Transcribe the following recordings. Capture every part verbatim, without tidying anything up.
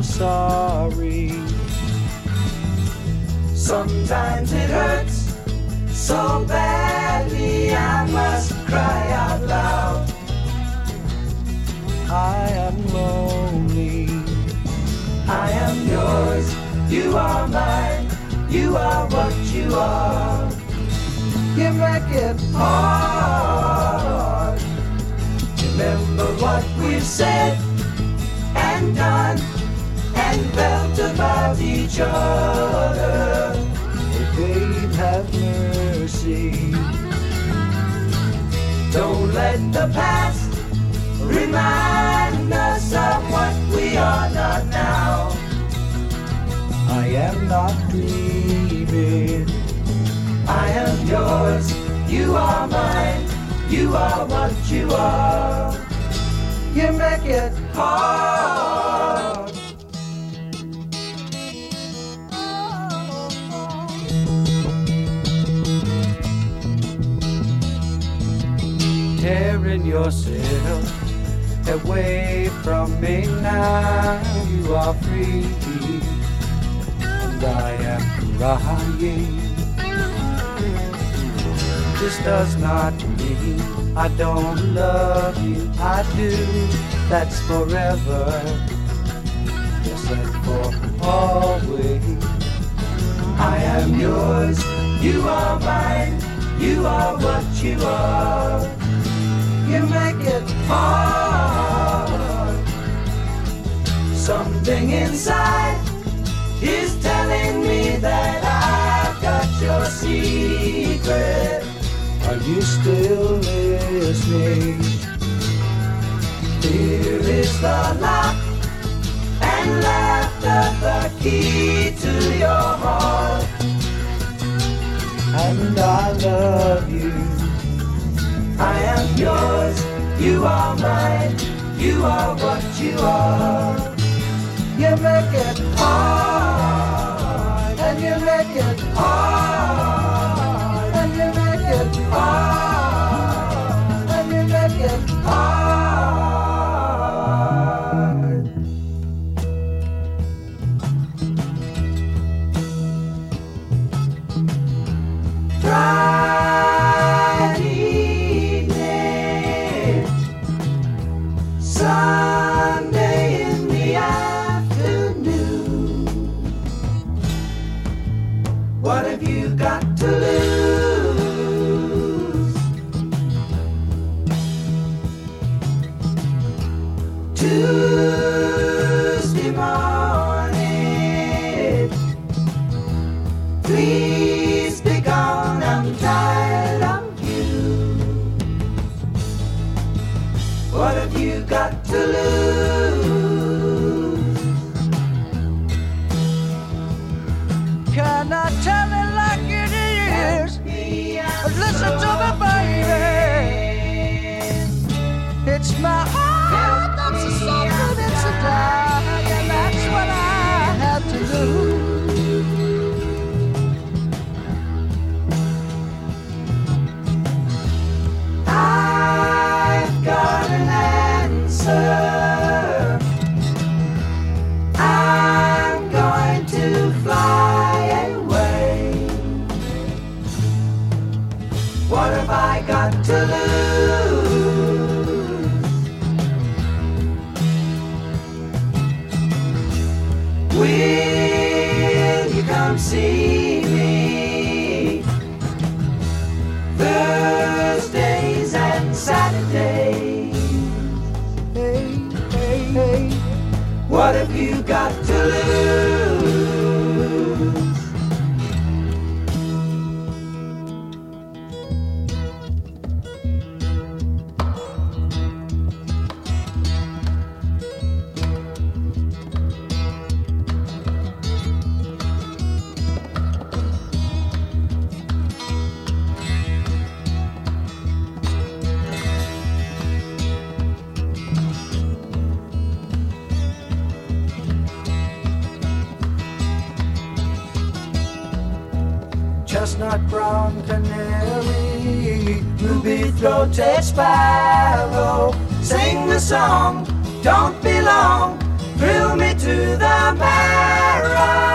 sorry. Sometimes it hurts so badly I must cry out loud. I am lonely. I am yours, you are mine, you are what you are. You make it hard. Remember what we've said and done and felt about each other. Oh, babe, have mercy. Don't let the past remind us of what we are not now. I am not dreaming. I am yours, you are mine, you are what you are. You make it hard. Tearing yourself away from me now, you are free, and I am crying. This does not mean I don't love you, I do, that's forever, yes, and for always. I am yours, you are mine, you are what you are. You make it hard. Something inside is telling me that I've got your secret. Are you still listening? Here is the lock and laughter, the key to your heart. And I love you. I am yours, you are mine, you are what you are. You make it hard, and you make it hard, and you make it hard, and you make it hard. Friday night, Sunday in the afternoon. What have you got to lose? Tuesday morning, please be gone, I'm tired of you. What have you got to lose? Can I tell it like it is? Listen to me, baby. It's my heart that's a something, it's a die, and that's what I have to do. I've got an answer. I'm going to fly away. What have I got to lose? Will you come see me Thursdays and Saturdays? Hey, hey, hey. What have you got to lose? Chestnut brown canary, ruby-throated sparrow, sing the song, don't be long, thrill me to the marrow.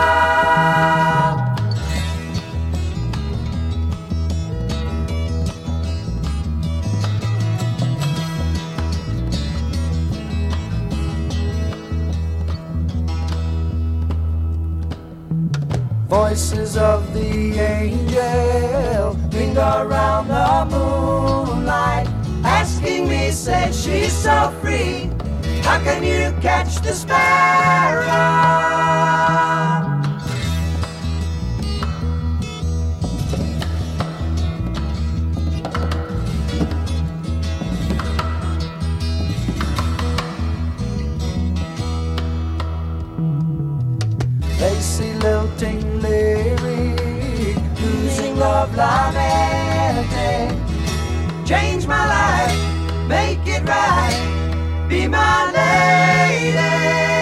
Voices of the angel linger around the moonlight, asking me, say she's so free, how can you catch the sparrow? Lacy lilting lyric, losing love lamenting. Change my life, make it right, be my lady.